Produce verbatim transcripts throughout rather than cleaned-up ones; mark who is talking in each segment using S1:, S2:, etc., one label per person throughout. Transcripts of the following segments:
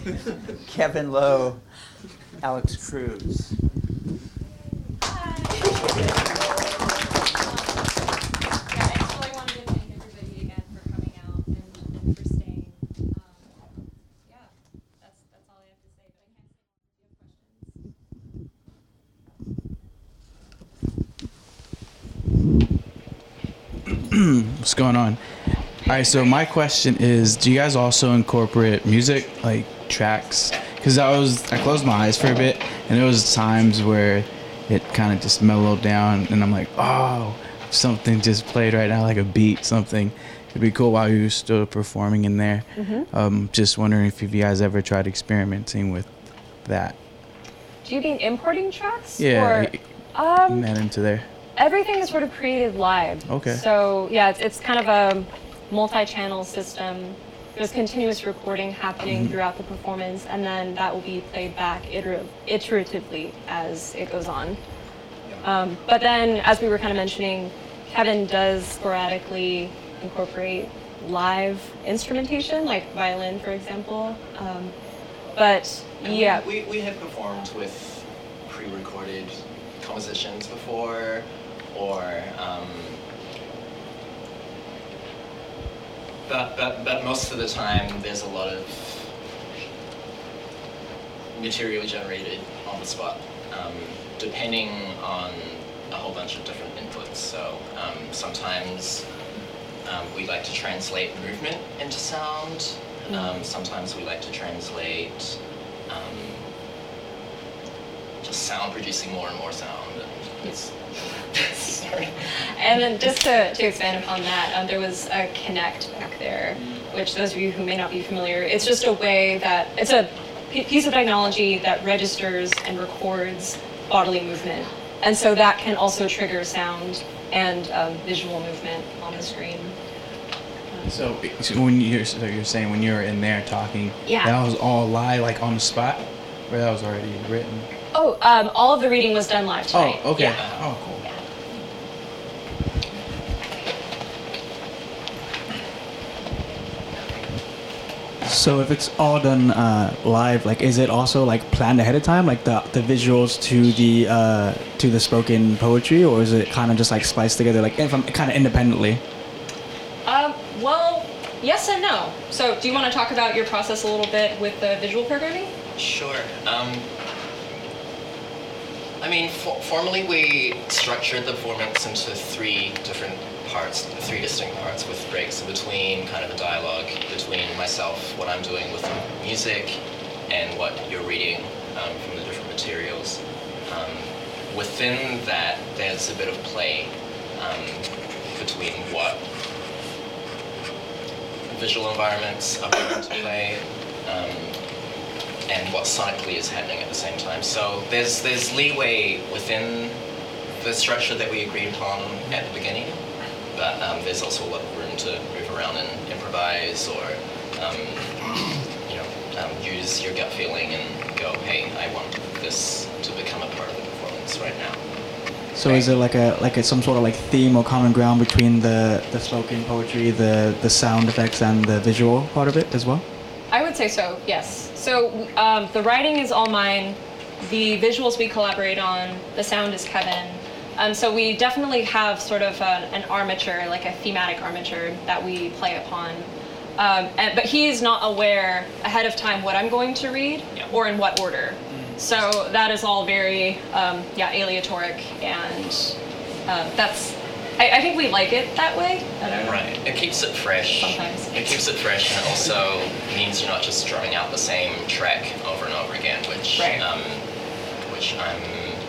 S1: Kevin Lowe, Alex Cruz.
S2: What's going on? All right, so my question is, do you guys also incorporate music, like tracks? Because I was, I closed my eyes for a bit, and there was times where it kind of just mellowed down, and I'm like, oh, something just played right now, like a beat, something. It'd be cool while you're still performing in there. Mm-hmm. Um, just wondering if you guys ever tried experimenting with that.
S3: Do you mean importing tracks?
S2: Yeah,
S3: or, um,
S2: that into there.
S3: Everything is sort of created live.
S2: Okay.
S3: So yeah, it's, it's kind of a multi-channel system. There's continuous recording happening mm-hmm. throughout the performance, and then that will be played back iter- iteratively as it goes on. Um, but then, as we were kind of mentioning, Kevin does sporadically incorporate live instrumentation, like violin, for example. Um, but
S4: and
S3: yeah.
S4: We, we, we have performed with pre-recorded compositions before, or um, but, but but most of the time there's a lot of material generated on the spot, um, depending on a whole bunch of different inputs. So um, sometimes um, we like to translate movement into sound. Um, sometimes we like to translate um, just sound producing more and more sound. And it's, sorry.
S3: And then just to, to expand upon that, um, there was a Kinect back there, which those of you who may not be familiar, it's just a way that, it's a p- piece of technology that registers and records bodily movement. And so that can also trigger sound and um, visual movement on the screen.
S2: So, so when you're so you're saying when you're in there talking,
S3: yeah.
S2: that was all live, like on the spot, or that was already written?
S3: Oh, um, all of the reading was done live tonight.
S2: Oh, okay.
S3: Yeah.
S2: Oh, cool.
S5: Yeah. So if it's all done uh, live, like, is it also like planned ahead of time, like the the visuals to the uh, to the spoken poetry, or is it kind of just like spliced together, like if I'm kind of independently?
S3: Um. Well, yes and no. So, do you want to talk about your process a little bit with the visual programming?
S4: Sure. Um, I mean, for, formally we structured the performance into three different parts, three distinct parts with breaks in between, kind of a dialogue between myself, what I'm doing with the music, and what you're reading um, from the different materials. Um, within that, there's a bit of play um, between what visual environments are going to play, um, and what sonically is happening at the same time. So there's there's leeway within the structure that we agreed upon at the beginning, but um, there's also a lot of room to move around and improvise, or um, you know, um, use your gut feeling and go, hey, I want this to become a part of the performance right now.
S5: So is it like a like a, some sort of like theme or common ground between the, the spoken poetry, the, the sound effects, and the visual part of it as well?
S3: I would say so, yes. So um, the writing is all mine, the visuals we collaborate on, the sound is Kevin. Um, so we definitely have sort of an, an armature, like a thematic armature that we play upon. Um, and, but he is not aware ahead of time what I'm going to read
S4: yeah.
S3: or in what order. So that is all very, um, yeah, aleatoric, and uh, that's, I, I think we like it that way. I don't know.
S4: Right, it keeps it fresh.
S3: Sometimes.
S4: It keeps it fresh, and it also means you're not just drumming out the same track over and over again, which,
S3: right.
S4: um, which I'm,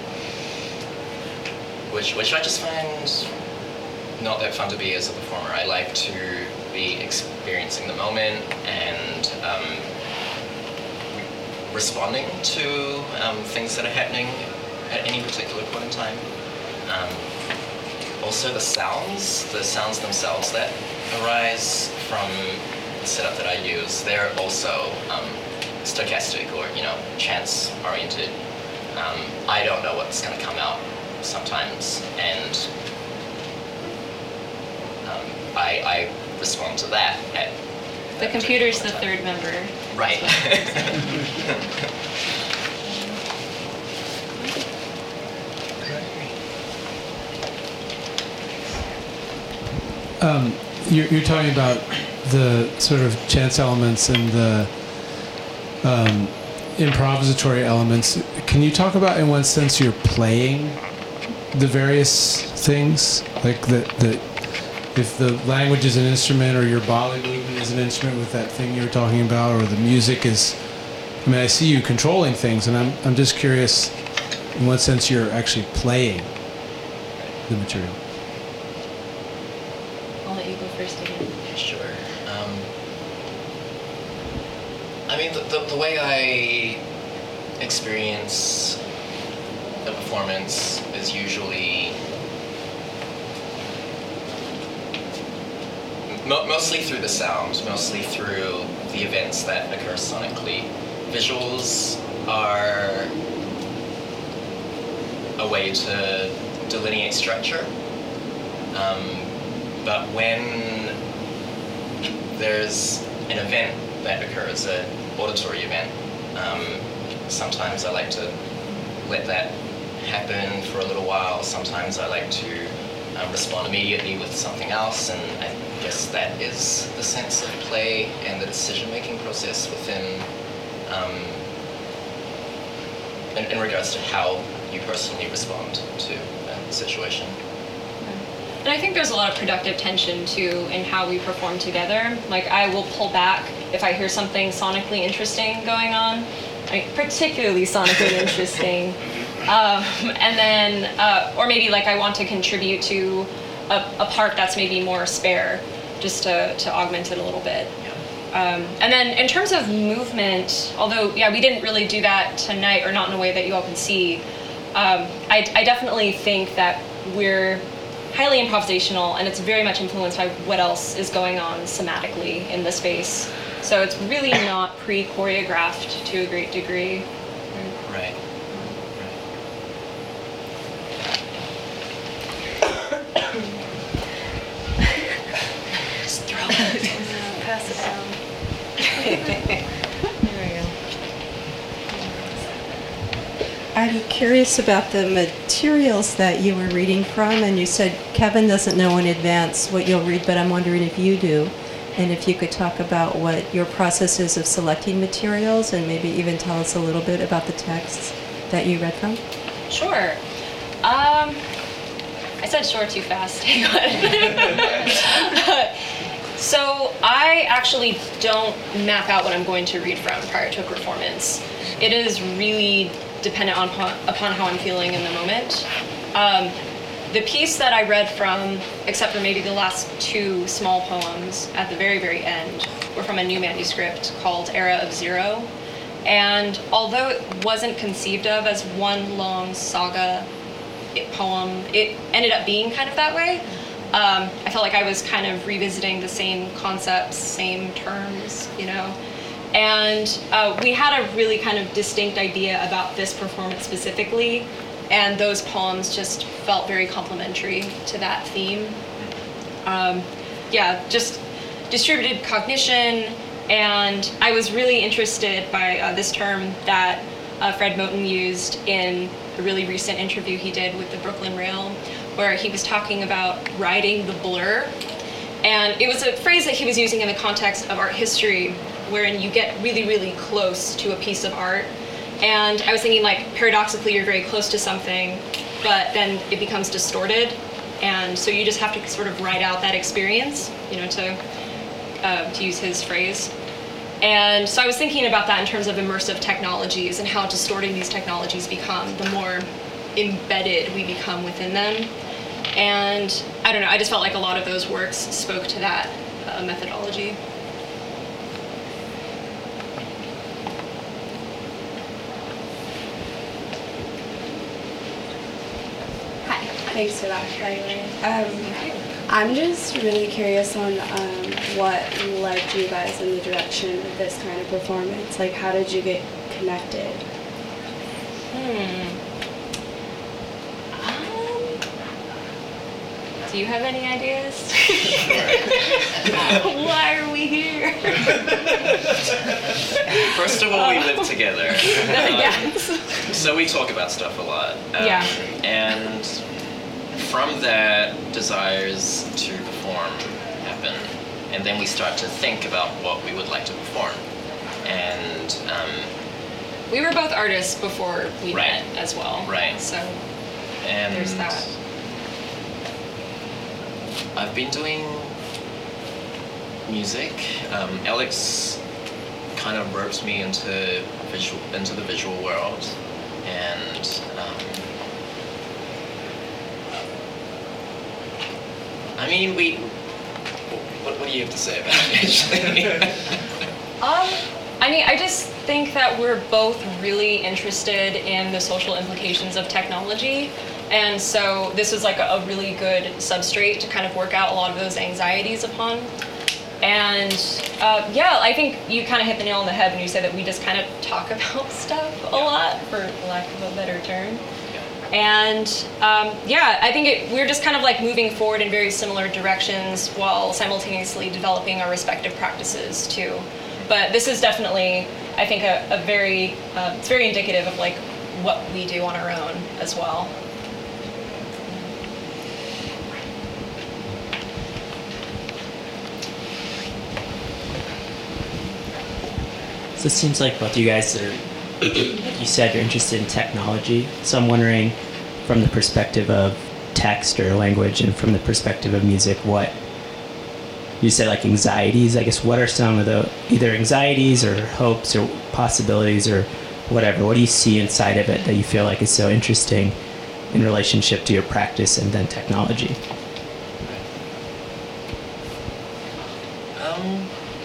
S4: which, which I just find not that fun to be as a performer. I like to be experiencing the moment and um, responding to um, things that are happening at any particular point in time. Um, also the sounds, the sounds themselves that arise from the setup that I use, they're also um, stochastic or, you know, chance-oriented. Um, I don't know what's going to come out sometimes, and um, I, I respond to that at
S3: The computer's the third member.
S4: Right.
S6: Um, you're, you're talking about the sort of chance elements and the um, improvisatory elements. Can you talk about, in one sense, you're playing the various things? Like the, the if the language is an instrument, or your bodily movement is an instrument with that thing you were talking about, or the music is. I mean, I see you controlling things, and I'm I'm just curious. In what sense you're actually playing the material?
S3: I'll let you go first again.
S4: Sure. Um, I mean, the, the, the way I experience a performance is usually mo- mostly through the sound, mostly through the events that occur sonically. Visuals are a way to delineate structure. Um, but when there's an event that occurs, an auditory event, um, sometimes I like to let that happen for a little while. Sometimes I like to um, respond immediately with something else, and I guess that is the sense of play and the decision-making process within, um, in, in regards to how you personally respond to a situation.
S3: And I think there's a lot of productive tension too in how we perform together. Like, I will pull back if I hear something sonically interesting going on, like particularly sonically interesting. Um, and then, uh, or maybe like I want to contribute to a, a part that's maybe more spare, just to, to augment it a little bit. Um, and then in terms of movement, although, yeah, we didn't really do that tonight, or not in a way that you all can see, um, I, I definitely think that we're highly improvisational, and it's very much influenced by what else is going on somatically in the space. So it's really not pre-choreographed to a great degree.
S4: Right.
S3: Just throw it. Pass it down.
S7: I'm curious about the materials that you were reading from, and you said Kevin doesn't know in advance what you'll read, but I'm wondering if you do, and if you could talk about what your process is of selecting materials, and maybe even tell us a little bit about the texts that you read from.
S3: Sure. Um, I said sure too fast. Hang on. So I actually don't map out what I'm going to read from prior to a performance. It is really dependent on upon how I'm feeling in the moment. Um, the piece that I read from, except for maybe the last two small poems at the very, very end, were from a new manuscript called Era of Zero. And although it wasn't conceived of as one long saga poem, it ended up being kind of that way. Um, I felt like I was kind of revisiting the same concepts, same terms, you know. And uh, we had a really kind of distinct idea about this performance specifically, and those poems just felt very complementary to that theme. Um, yeah, just distributed cognition, and I was really interested by uh, this term that uh, Fred Moten used in a really recent interview he did with the Brooklyn Rail, where he was talking about riding the blur. And it was a phrase that he was using in the context of art history, wherein you get really, really close to a piece of art. And I was thinking, like, paradoxically, you're very close to something, but then it becomes distorted. And so you just have to sort of ride out that experience, you know, to, uh, to use his phrase. And so I was thinking about that in terms of immersive technologies and how distorting these technologies become the more embedded we become within them. And I don't know, I just felt like a lot of those works spoke to that uh, methodology.
S8: Hi, thanks for that, by the way. Um, I'm just really curious on um, what led you guys in the direction of this kind of performance. Like, how did you get connected?
S3: Hmm. Um, Do you have any ideas? Why are we here?
S4: First of all, we live together. Um,
S3: Yes.
S4: So we talk about stuff a lot. Um,
S3: Yeah.
S4: And from that, desires to perform happen. And then we start to think about what we would like to perform. And um,
S3: We were both artists before we
S4: Right.
S3: met as well.
S4: Right.
S3: So
S4: and
S3: there's that.
S4: I've been doing music. Um, Alex kind of ropes me into visual into the visual world, and um, I mean, we. What, what do you have to say about it, actually?
S3: Um, I mean, I just think that we're both really interested in the social implications of technology. And so this was like a, a really good substrate to kind of work out a lot of those anxieties upon. And uh, yeah, I think you kind of hit the nail on the head when you said that we just kind of talk about stuff a lot, for lack of a better term. And um, yeah, I think it, we're just kind of like moving forward in very similar directions while simultaneously developing our respective practices too. But this is definitely, I think, a, a very, uh, it's very indicative of like what we do on our own as well.
S9: So it seems like both you guys are, like you said, you're interested in technology. So I'm wondering, from the perspective of text or language and from the perspective of music, what, you said like anxieties, I guess, what are some of the, either anxieties or hopes or possibilities or whatever, what do you see inside of it that you feel like is so interesting in relationship to your practice and then technology?
S4: Um,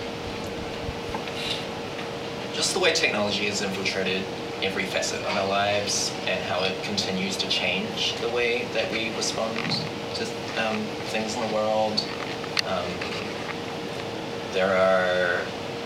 S4: just the way technology has infiltrated every facet of our lives and how it continues to change the way that we respond to um, things in the world. Um, there are...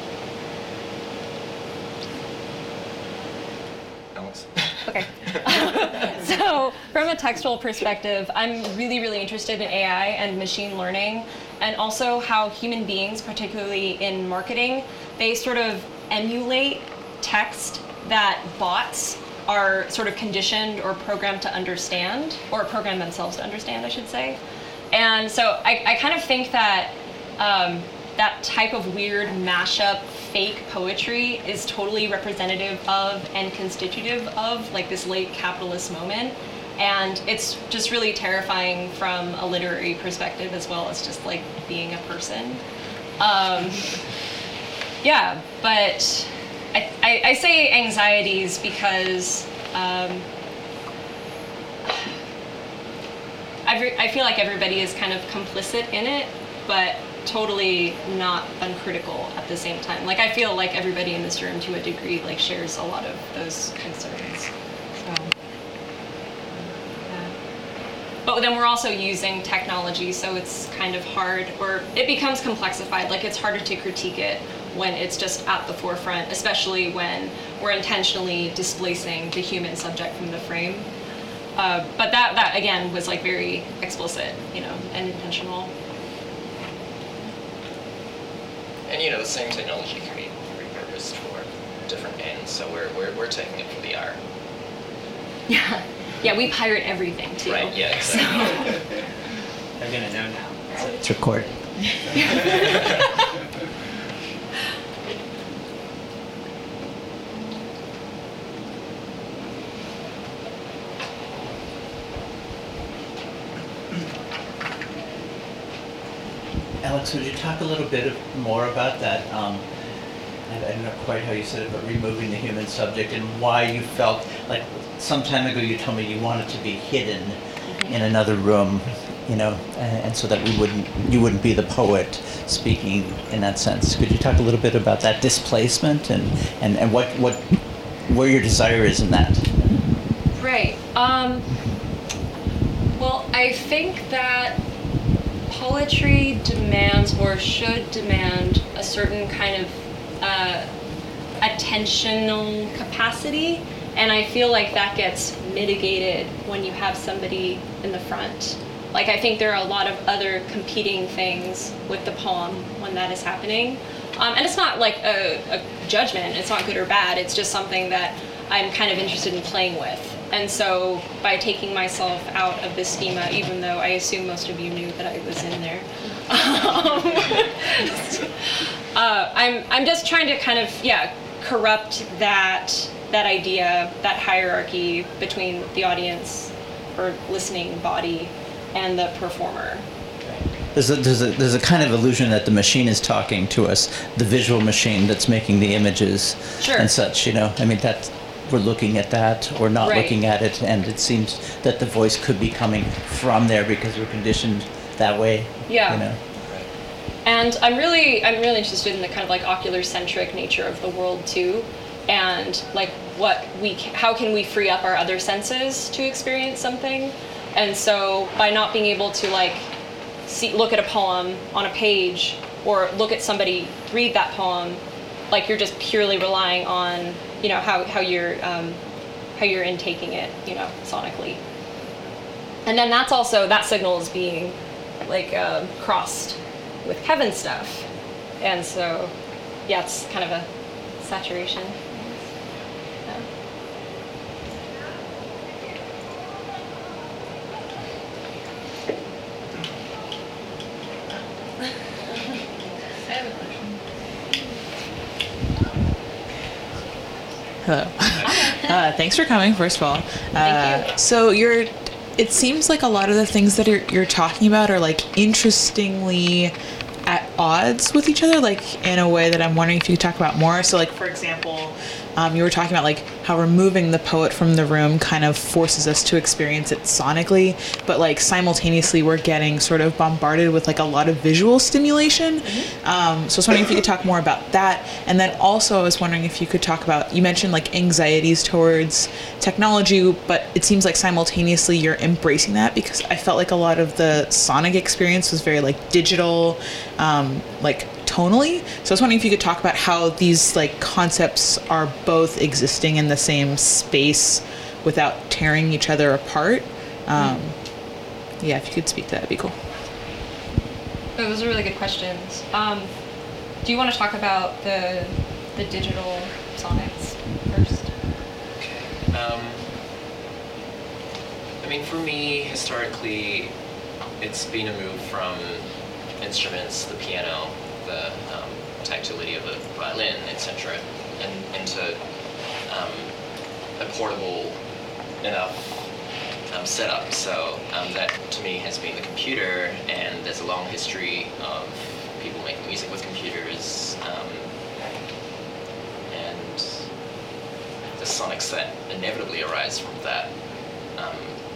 S4: Alex?
S3: Okay. So from a textual perspective, I'm really, really interested in A I and machine learning, and also how human beings, particularly in marketing, they sort of emulate text that bots are sort of conditioned or programmed to understand, or program themselves to understand, I should say. And so I, I kind of think that um, that type of weird mashup fake poetry is totally representative of and constitutive of like this late capitalist moment. And it's just really terrifying from a literary perspective as well as just like being a person. Um, yeah, but I, I, I say anxieties because um, I, I feel like everybody is kind of complicit in it, but totally not uncritical at the same time. Like I feel like everybody in this room to a degree like shares a lot of those concerns. So, yeah. But then we're also using technology, so it's kind of hard, or it becomes complexified. Like it's harder to critique it when it's just at the forefront, especially when we're intentionally displacing the human subject from the frame. Uh, but that, that again was like very explicit, you know, and intentional.
S4: And you know, the same technology can be repurposed for different ends, so we're, we're, we're taking it for the art.
S3: Yeah, yeah, we pirate everything too.
S4: Right, yeah, exactly.
S3: So.
S9: They're gonna know now. So it's recorded.
S1: Alex, would you talk a little bit more about that? Um, I I don't know quite how you said it, but removing the human subject and why you felt like some time ago you told me you wanted to be hidden in another room, you know, and, and so that we wouldn't, you wouldn't be the poet speaking in that sense. Could you talk a little bit about that displacement and, and, and what, what, where your desire is in that?
S3: Right. Um, well, I think that poetry demands or should demand a certain kind of uh, attentional capacity, and I feel like that gets mitigated when you have somebody in the front. Like, I think there are a lot of other competing things with the poem when that is happening. Um, and it's not like a, a judgment, it's not good or bad, it's just something that I'm kind of interested in playing with. And so by taking myself out of this schema, even though I assume most of you knew that I was in there, um, uh, I'm, I'm just trying to kind of, yeah, corrupt that, that idea, that hierarchy between the audience or listening body and the performer.
S1: There's a, there's, a, there's a kind of illusion that the machine is talking to us, the visual machine that's making the images
S3: Sure.
S1: and such, you know. I mean, that we're looking at that or not
S3: Right.
S1: looking at it, and it seems that the voice could be coming from there because we're conditioned that way,
S3: Yeah.
S1: you know.
S3: And I'm really, I'm really interested in the kind of like ocular-centric nature of the world too, and like what we, ca- how can we free up our other senses to experience something? And so by not being able to like see, look at a poem on a page or look at somebody read that poem, like you're just purely relying on, you know, how how you're um, how you're intaking it, you know, sonically. And then that's also, that signal is being like uh, crossed with Kevin's stuff. And so, yeah, it's kind of a saturation. Yeah.
S10: Hello. Uh, thanks for coming, first of all. Uh,
S3: Thank you.
S10: So you're, it seems like a lot of the things that you're, you're talking about are like interestingly at odds with each other, like in a way that I'm wondering if you could talk about more. So like, for example, um, you were talking about like how removing the poet from the room kind of forces us to experience it sonically, but like simultaneously we're getting sort of bombarded with like a lot of visual stimulation. Mm-hmm. Um, so I was wondering if you could talk more about that. And then also I was wondering if you could talk about, you mentioned like anxieties towards technology, but it seems like simultaneously you're embracing that, because I felt like a lot of the sonic experience was very like digital, um, like tonally. So I was wondering if you could talk about how these like concepts are both existing in the same space without tearing each other apart. Um, yeah, if you could speak to that, that'd be cool.
S3: Oh, those are really good questions. Um, do you want to talk about the the digital sonics first?
S4: Okay. Um, I mean, for me, historically, it's been a move from instruments, the piano, the um, tactility of a violin, et cetera, and into um, a portable enough um, setup. So um, that, to me, has been the computer, and there's a long history of people making music with computers, um, and the sonics that inevitably arise from that um,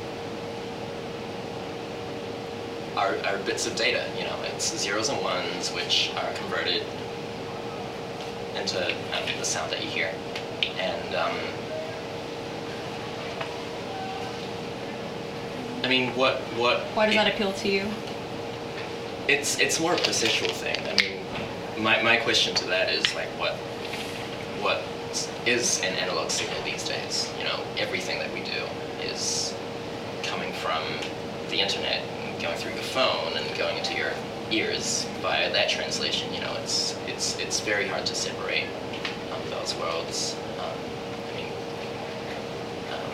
S4: Are, are bits of data, you know, it's zeros and ones which are converted into um, the sound that you hear. And um, I mean, what what?
S3: Why does
S4: it,
S3: that appeal to you?
S4: It's it's more a perceptual thing. I mean, my my question to that is like, what what is an analog signal these days? You know, everything that we do is coming from the internet, going through the phone and going into your ears via that translation. You know, it's it's it's very hard to separate um, those worlds. Um, I mean, um,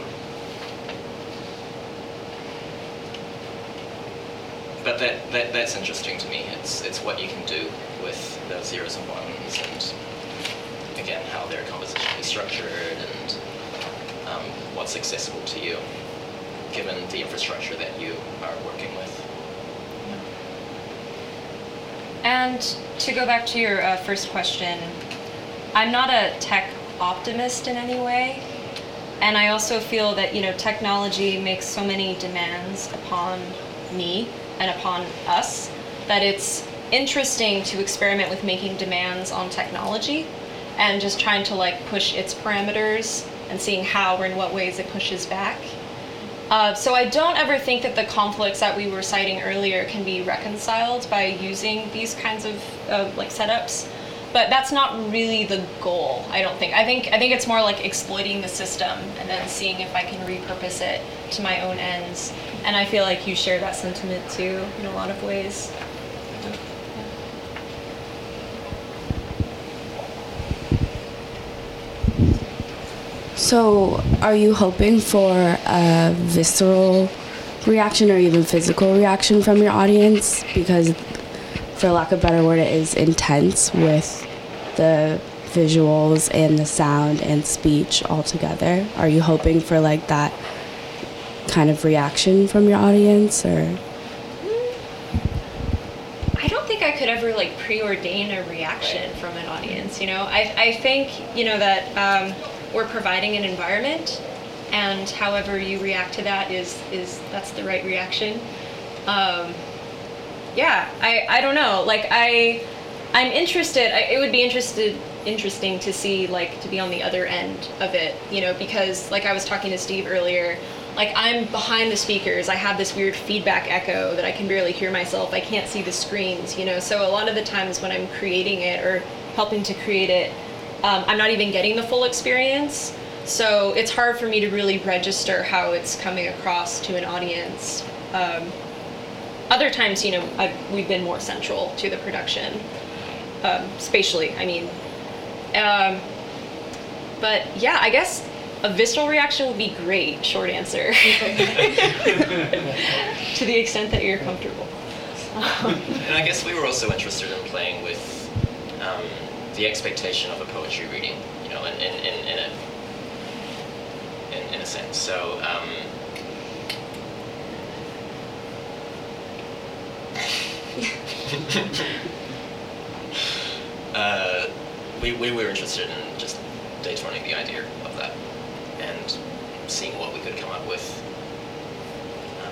S4: but that, that that's interesting to me. It's it's what you can do with those zeros and ones, and again, how they're compositionally structured, and um, what's accessible to you, given the infrastructure that you are working with.
S3: And to go back to your uh, first question, I'm not a tech optimist in any way, and I also feel that, you know, technology makes so many demands upon me and upon us that it's interesting to experiment with making demands on technology and just trying to like push its parameters and seeing how or in what ways it pushes back. Uh, so I don't ever think that the conflicts that we were citing earlier can be reconciled by using these kinds of uh, like setups. but that's not really the goal, I don't think. I think I think it's more like exploiting the system and then seeing if I can repurpose it to my own ends. And I feel like you share that sentiment too in a lot of ways.
S8: So, are you hoping for a visceral reaction or even physical reaction from your audience? Because, for lack of a better word, it is intense with the visuals and the sound and speech all together. Are you hoping for like that kind of reaction from your audience, or?
S3: I don't think I could ever like preordain a reaction from an audience, you know? I, I think, you know, that um, we're providing an environment, and however you react to that is, is that's the right reaction. Um, yeah, I, I don't know. Like, I, I'm interested, I, it would be interested, interesting to see, like, to be on the other end of it, you know, because, like I was talking to Steve earlier, like, I'm behind the speakers, I have this weird feedback echo that I can barely hear myself, I can't see the screens, you know, so a lot of the times when I'm creating it or helping to create it, um, I'm not even getting the full experience, so it's hard for me to really register how it's coming across to an audience. Um, other times, you know, I've, we've been more central to the production, um, spatially, I mean. Um, but yeah, I guess a visceral reaction would be great, short answer. To the extent that you're comfortable.
S4: And I guess we were also interested in playing with um, the expectation of a poetry reading, you know, in, in, in, in, a, in, in a sense. So, um, uh, we, we were interested in just datoning the idea of that and seeing what we could come up with. Um,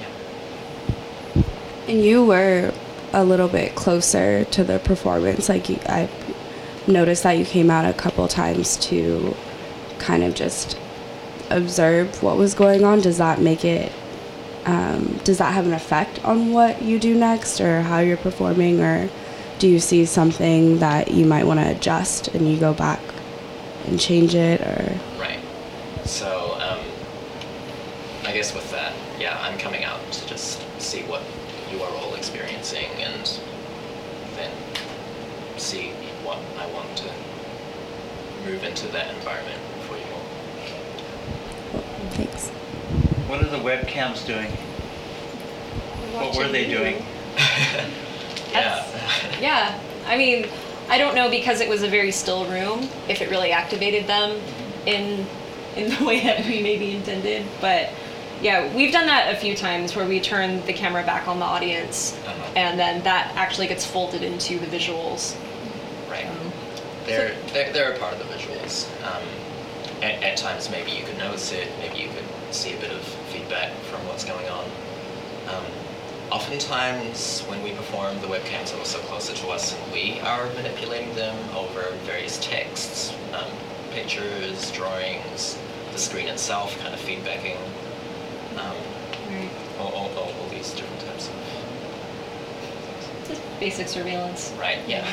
S4: yeah.
S8: And you were a little bit closer to the performance. Like, you, I noticed that you came out a couple times to kind of just observe what was going on. Does that make it, um, does that have an effect on what you do next or how you're performing, or do you see something that you might want to adjust and you go back and change it, or?
S4: Right. So, um, I guess with that, yeah, I'm coming out to just see what you are all experiencing and then see what I want to move into that environment for you all.
S8: Thanks.
S1: What are the webcams doing? What were they doing?
S4: Yeah.
S3: Yeah, I mean, I don't know, because it was a very still room, if it really activated them in in the way that we maybe intended. But yeah, we've done that a few times where we turn the camera back on the audience,
S4: Uh-huh.
S3: and then that actually gets folded into the visuals.
S4: Right.
S3: Um,
S4: They're, they're, they're a part of the visuals. Um, at, at times, maybe you could notice it, maybe you could see a bit of feedback from what's going on. Um, oftentimes, when we perform, the webcams are also closer to us, and we are manipulating them over various texts, um, pictures, drawings, the screen itself, kind of feedbacking. Um,
S3: right.
S4: all, all, all, all these different types of
S3: Just basic surveillance.
S4: Right, yeah.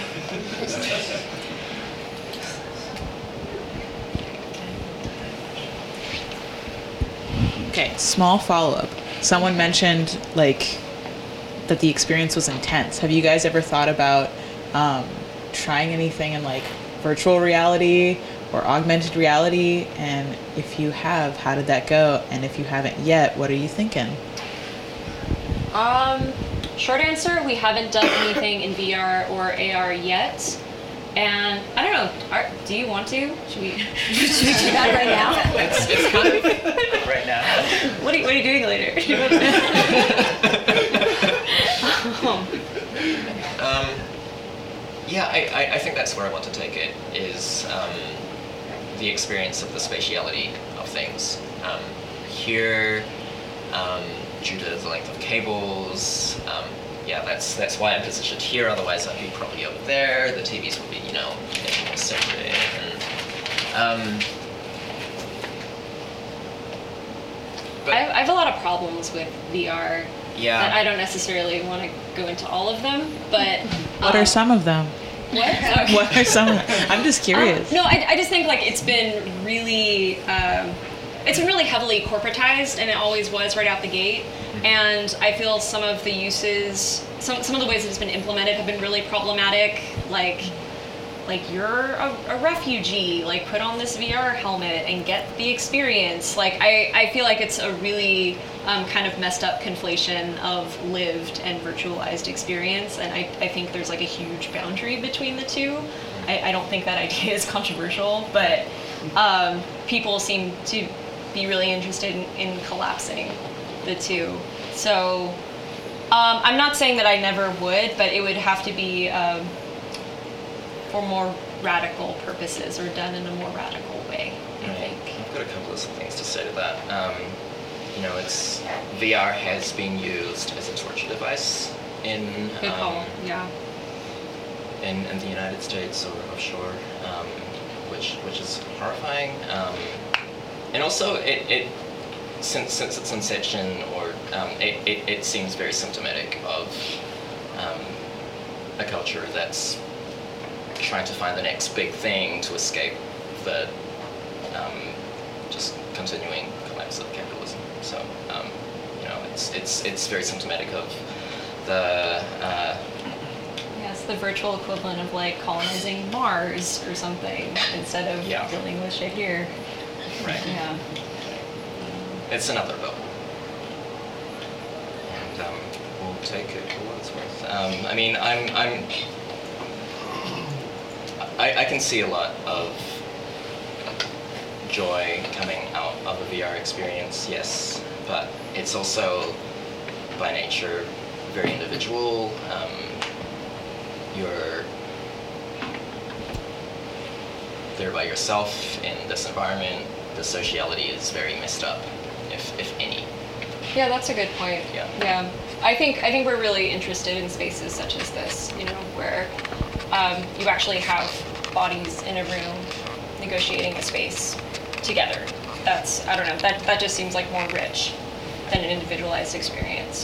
S10: Okay, small follow-up. Someone mentioned like that the experience was intense. Have you guys ever thought about um, trying anything in like virtual reality or augmented reality? And if you have, how did that go? And if you haven't yet, what are you thinking?
S3: Um, short answer, we haven't done anything in V R or A R yet. And I don't know, are, do you want to? Should we, should we do that right now?
S4: It's, it's kind of
S1: Right now.
S3: What are you, what are you doing later? um,
S4: Um, yeah, I, I, I think that's where I want to take it, is um, the experience of the spatiality of things. Um, here, um, due to the length of cables, um, yeah, that's that's why I'm positioned here, otherwise I'd be probably over there, the T Vs would be, you know, maybe more separate, and, um, but,
S3: I, have, I have a lot of problems with V R.
S4: Yeah.
S3: That I don't necessarily want to go into all of them, but
S10: What
S3: um,
S10: are some of them?
S3: What?
S10: What are some? I'm just curious.
S3: Um, no, I, I just think like it's been really, um, it's been really heavily corporatized, and it always was right out the gate. And I feel some of the uses, some some of the ways it's been implemented have been really problematic. Like, like you're a, a refugee, like put on this V R helmet and get the experience. Like I, I feel like it's a really um, kind of messed up conflation of lived and virtualized experience, and I, I think there's like a huge boundary between the two. I, I don't think that idea is controversial, but um, people seem to be really interested in, in collapsing the two. So um, I'm not saying that I never would, but it would have to be um, for more radical purposes or done in a more radical way, I think.
S4: I've got a couple of things to say to that. Um, you know, it's V R has been used as a torture device in
S3: Good call.
S4: um,
S3: Yeah.
S4: in, in the United States or offshore, um, which which is horrifying. Um, and also, it, it since since its inception, or um, it, it it seems very symptomatic of um, a culture that's trying to find the next big thing to escape the um, just continuing collapse of capitalism. So, um, you know, it's it's it's very symptomatic of the uh,
S3: Yes, the virtual equivalent of like colonizing Mars or something instead of
S4: Yeah.
S3: dealing with shit here.
S4: right.
S3: Yeah.
S4: It's another level, and um, we'll take it for what it's worth. Um, I mean, I'm I'm I, I can see a lot of joy coming out of a V R experience, yes, but it's also by nature very individual. Um, you're there by yourself in this environment. The sociality is very messed up, if if any.
S3: Yeah, that's a good point.
S4: Yeah.
S3: Yeah. I think I think we're really interested in spaces such as this, you know, where um, you actually have bodies in a room negotiating a space together. That's, I don't know, that, that just seems like more rich than an individualized experience.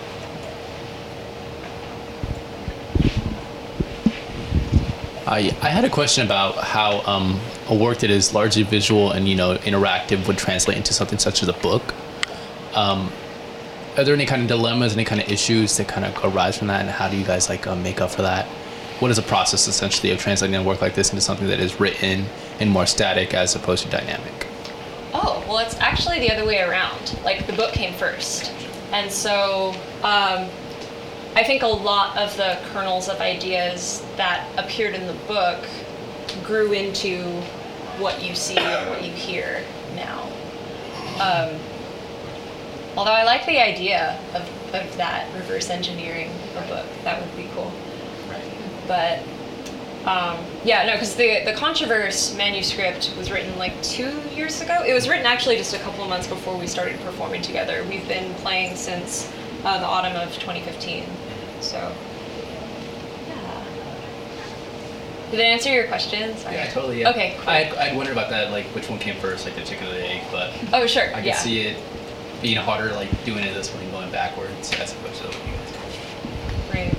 S11: I, I had a question about how um, a work that is largely visual and, you know, interactive would translate into something such as a book. Um, are there any kind of dilemmas, any kind of issues that kind of arise from that, and how do you guys like um, make up for that? What is the process essentially of translating a work like this into something that is written and more static as opposed to dynamic?
S3: Oh, well, it's actually the other way around. Like, the book came first. And so um, I think a lot of the kernels of ideas that appeared in the book grew into what you see and what you hear now. Um, although I like the idea of, of that, reverse engineering a book. That would be cool. But um, yeah, no, because the the Controverse manuscript was written like two years ago. It was written actually just a couple of months before we started performing together. We've been playing since uh, the autumn of twenty fifteen. So yeah. Did that answer your question? Sorry.
S11: Yeah, totally. Yeah.
S3: Okay. Cool.
S11: I'd, I'd wondered about that, like which one came first, like the chicken or the egg, but
S3: oh sure.
S11: I could
S3: yeah.
S11: see it being harder, like doing it this way and going backwards as opposed to what you guys did.
S3: Right.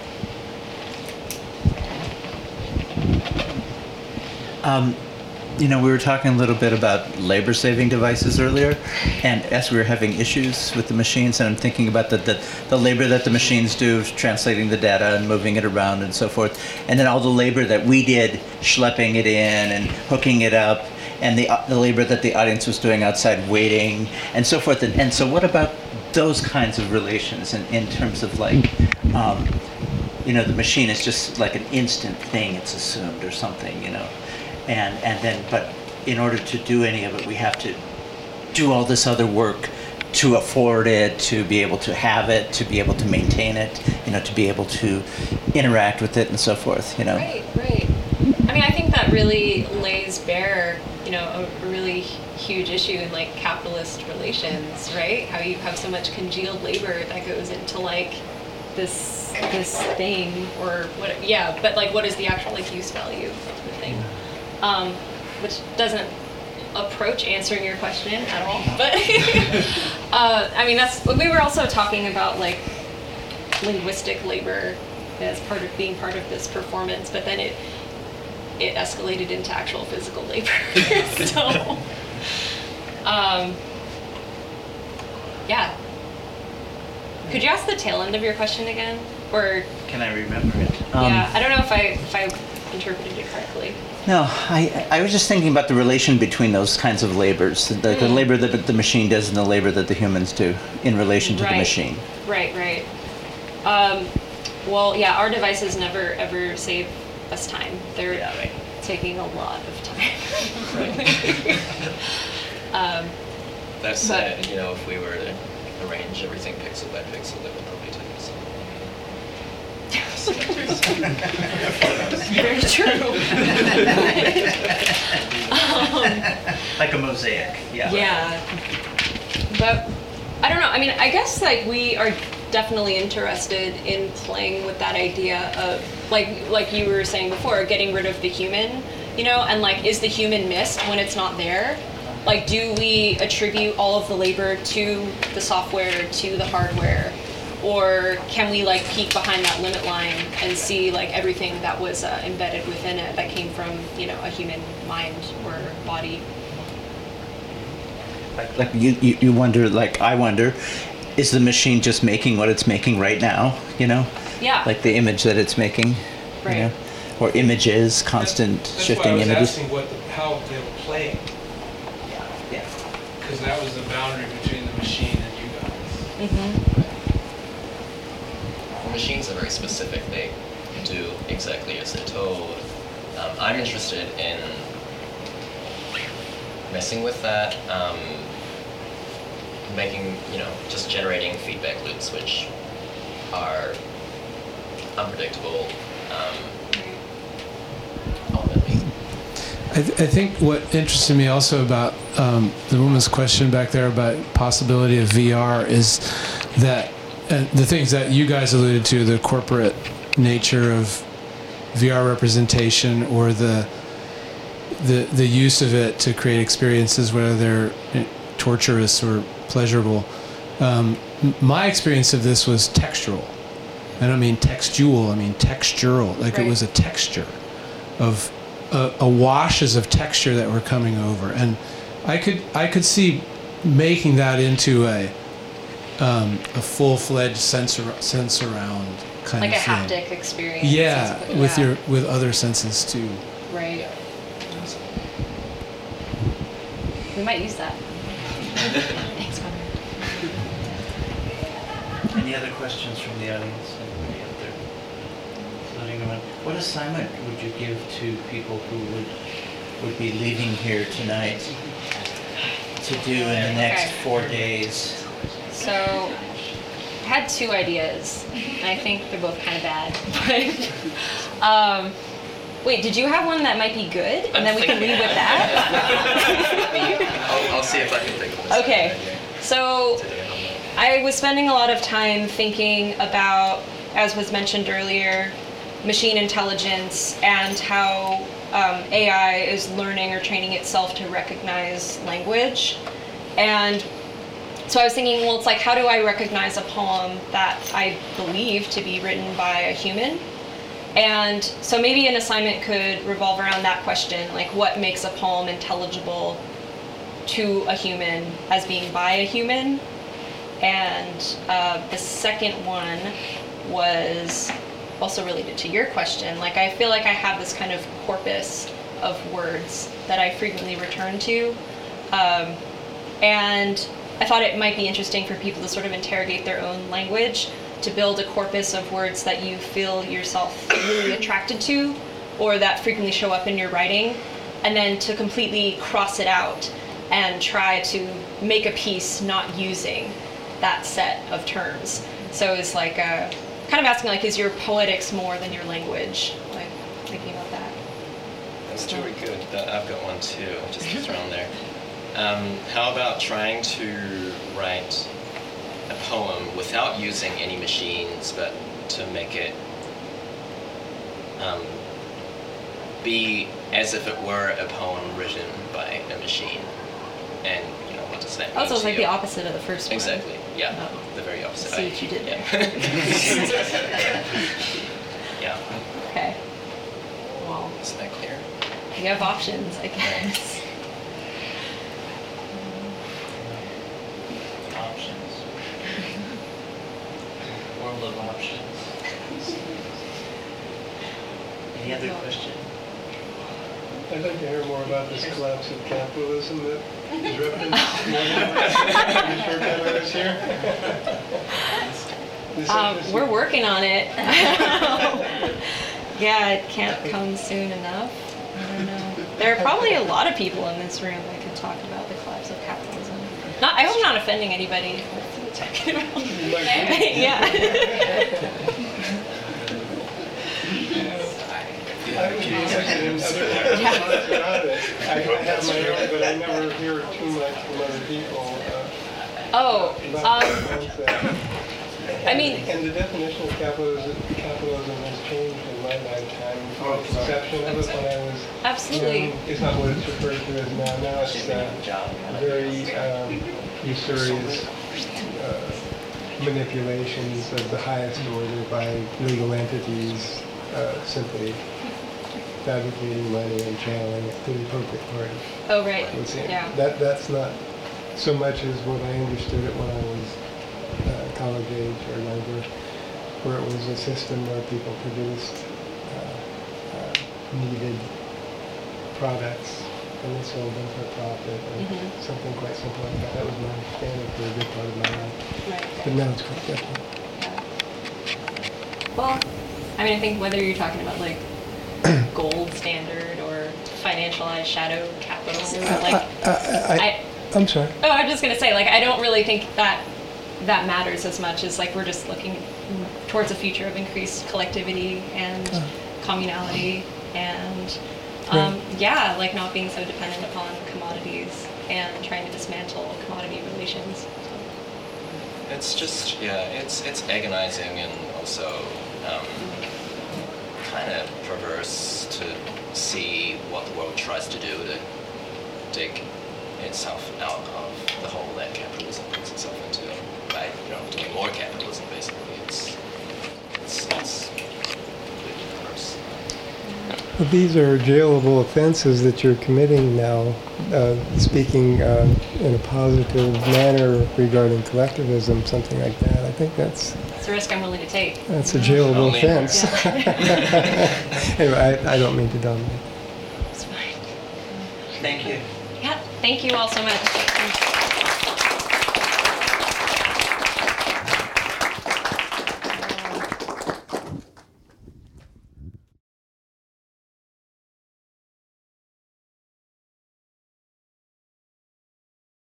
S1: Um, you know, we were talking a little bit about labor-saving devices earlier, and as we were having issues with the machines, and I'm thinking about the, the, the labor that the machines do, translating the data and moving it around and so forth, and then all the labor that we did, schlepping it in and hooking it up, and the, the labor that the audience was doing outside waiting, and so forth. And, and so what about those kinds of relations in, in terms of like, um, you know, the machine is just like an instant thing, it's assumed or something, you know. And and then, but in order to do any of it, we have to do all this other work to afford it, to be able to have it, to be able to maintain it, you know, to be able to interact with it and so forth, you know.
S3: Right, right. I mean, I think that really lays bare, you know, a, a really huge issue in like capitalist relations, right? How you have so much congealed labor that goes into like this this thing or what? Yeah, but like, what is the actual like use value of the thing? Um, which doesn't approach answering your question at all. But uh, I mean, that's we were also talking about like linguistic labor as part of being part of this performance, but then it it escalated into actual physical labor. So, um, yeah. Could you ask the tail end of your question again, or?
S1: Can I remember it?
S3: Yeah, I don't know if I if I interpreted it correctly.
S1: No, I, I was just thinking about the relation between those kinds of labors, the, the
S3: Mm.
S1: labor that the machine does and the labor that the humans do in relation to
S3: Right.
S1: the machine.
S3: Right, right. Um, well, yeah, our devices never ever save us time. They're
S1: Yeah, right.
S3: taking a lot of time. um,
S4: That
S3: But-
S4: said, you know, if we were to arrange everything pixel by pixel, that would probably take us
S3: very true. um,
S1: Like a mosaic, yeah.
S3: Yeah. But I don't know. I mean, I guess like we are definitely interested in playing with that idea of like like you were saying before, getting rid of the human, you know, and like is the human missed when it's not there? Like do we attribute all of the labor to the software, to the hardware? Or can we like peek behind that limit line and see like everything that was uh, embedded within it that came from, you know, a human mind or body?
S1: Like, like you, you, you wonder, like I wonder, is the machine just making what it's making right now, you know?
S3: Yeah.
S1: Like the image that it's making,
S3: Right.
S1: you know? Or images, constant
S6: That's
S1: shifting
S6: why I was
S1: images.
S6: asking what the, how they were playing,
S1: Yeah.
S6: because that was the boundary between the machine and you guys.
S3: Mm-hmm.
S4: The machines are very specific. They do exactly as they're told. Um, I'm interested in messing with that, um, making, you know, just generating feedback loops which are unpredictable. Um, ultimately.
S6: I, th- I think what interested me also about um, the woman's question back there about possibility of V R is that uh, the things that you guys alluded to, the corporate nature of V R representation or the the the use of it to create experiences, whether they're uh, torturous or pleasurable. Um, m- my experience of this was textural. I don't mean textual, I mean textural. Like
S3: Right.
S6: it was a texture of a, a washes of texture that were coming over, and I could I could see making that into a um, a full-fledged sense ar- sense around kind
S3: Like a
S6: of thing.
S3: haptic experience.
S6: Yeah,
S3: basically.
S6: with
S3: Yeah.
S6: your with other senses too.
S3: Right. We might use that. Thanks, Connor.
S1: Any other questions from the audience? Anybody out there floating around? What assignment would you give to people who would would be leaving here tonight to do in the next
S3: Okay.
S1: four days?
S3: So, I had two ideas, and I think they're both kind of bad. um, wait, did you have one that might be good, and then we can lead with that?
S4: I'll, I'll see if I can think of this.
S3: Okay, so I was spending a lot of time thinking about, as was mentioned earlier, machine intelligence and how um, A I is learning or training itself to recognize language. And so I was thinking, well, it's like, how do I recognize a poem that I believe to be written by a human? And so maybe an assignment could revolve around that question, like what makes a poem intelligible to a human as being by a human? And uh, the second one was also related to your question. Like, I feel like I have this kind of corpus of words that I frequently return to. Um, and I thought it might be interesting for people to sort of interrogate their own language, to build a corpus of words that you feel yourself really attracted to, or that frequently show up in your writing, and then to completely cross it out and try to make a piece not using that set of terms. So it's like a, kind of asking, like, is your poetics more than your language? Like, thinking about that.
S4: That's really good. That- I've got one too, just to throw in there. Um, how about trying to write a poem without using any machines, but to make it um, be as if it were a poem written by a machine? And, you know, what does that mean
S3: Oh, so it's
S4: to
S3: like
S4: you?
S3: the opposite of the first one.
S4: Exactly, yeah,
S3: Oh.
S4: the very opposite.
S3: See
S4: I-
S3: what you did
S4: yeah. Yeah.
S3: Okay. Well,
S4: Isn't that clear?
S3: you have options, I guess.
S1: Options. World of options. Any other question?
S12: I'd like to hear more about this collapse of capitalism that is referenced. You sure Kevin is here? This-
S3: Um,
S12: this-
S3: we're working on it. Yeah, it can't come soon enough. I don't know. There are probably a lot of people in this room that could talk about the collapse of capitalism. Not, I hope I'm not offending anybody. with talking about- yeah.
S12: I would be interested in other thoughts about it. I have my own, but I never hear too much from other people. Uh,
S3: Oh,
S12: about the
S3: um,
S12: concept.
S3: I mean,
S12: And the definition of capitalism, capitalism has changed in my lifetime. My conception of it when I was
S3: absolutely.
S12: young is not what it's referred to as now. Now it's uh, very um, usurious uh, manipulations of the highest order by legal entities uh, simply fabricating money and channeling it to the appropriate party.
S3: Oh, right.
S12: Would seem.
S3: Yeah.
S12: That, that's not so much as what I understood it when I was uh, college age or younger, where it was a system where people produced uh, uh, needed products and they sold them for profit or
S3: Mhm.
S12: something quite simple like that. That was my understanding for a good part of my life.
S3: Right.
S12: But now it's quite different.
S3: Well, I mean, I think whether you're talking about like gold standard or financialized shadow capitalism, like
S12: I, I, I,
S3: I,
S12: I'm sorry.
S3: oh, I'm just gonna say, like, I don't really think that that matters as much as like we're just looking towards a future of increased collectivity and
S12: Uh.
S3: communality and um, yeah, like not being so dependent upon commodities and trying to dismantle commodity relations. So.
S4: It's just, yeah, it's it's agonizing and also um, kind of perverse to see what the world tries to do to dig itself out of the hole that capitalism puts itself into by, you know, doing more capitalism. Basically, it's it's it's completely perverse.
S12: Well, these are jailable offenses that you're committing now, uh, speaking uh, in a positive manner regarding collectivism, something like that. I think that's
S3: It's a risk I'm willing to take.
S12: that's a jailable
S4: Only-
S12: offense. Anyway, I, I don't mean to dominate.
S3: It's fine.
S1: Thank you.
S3: Yeah, thank you all so much.